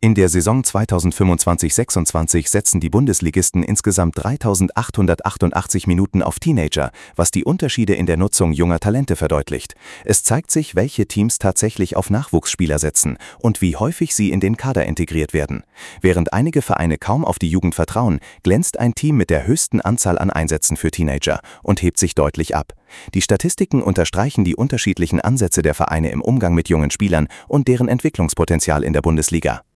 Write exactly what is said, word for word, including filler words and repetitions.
In der Saison zweitausendfünfundzwanzig sechsundzwanzig setzen die Bundesligisten insgesamt dreitausendachthundertachtundachtzig Minuten auf Teenager, was die Unterschiede in der Nutzung junger Talente verdeutlicht. Es zeigt sich, welche Teams tatsächlich auf Nachwuchsspieler setzen und wie häufig sie in den Kader integriert werden. Während einige Vereine kaum auf die Jugend vertrauen, glänzt ein Team mit der höchsten Anzahl an Einsätzen für Teenager und hebt sich deutlich ab. Die Statistiken unterstreichen die unterschiedlichen Ansätze der Vereine im Umgang mit jungen Spielern und deren Entwicklungspotenzial in der Bundesliga.